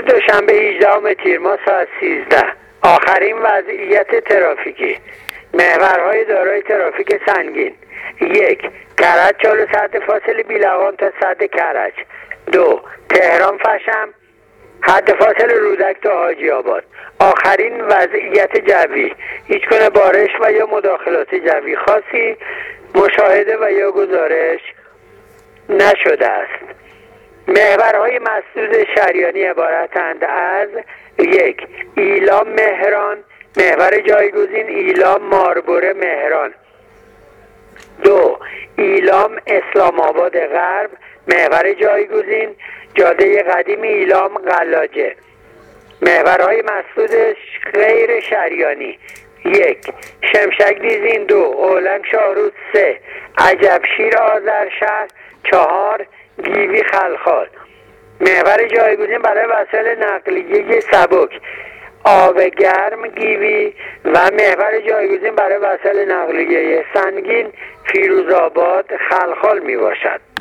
دوشنبه 18 تیر ماه ساعت 13. آخرین وضعیت ترافیکی. محورهای دارای ترافیک سنگین: 1. کرج چالو سد فاصل بیلوان تا سد کرج. 2. تهران فشم حد فاصل رودک تا حاجی آباد. آخرین وضعیت جوی: هیچ گونه بارش و یا مداخلات جوی خاصی مشاهده و یا گزارش نشده است. محورهای مسدود شریانی عبارتند از: 1. ایلام مهران، محور جایگزین ایلام ماربوره مهران. 2. ایلام اسلام آباد غرب، محور جایگزین جاده قدیم ایلام قلاجه. محورهای مسدود غیر شریانی: 1. شمشک دیزین. 2. اولنگ شاهرود. 3. عجبشیر آذرشهر. 4. گیوی خلخال. محور جایگزین برای وسایل نقلیه سبک: آب گرم گیوی و محور جایگزین برای وسایل نقلیه سنگین فیروزآباد خلخال می باشد.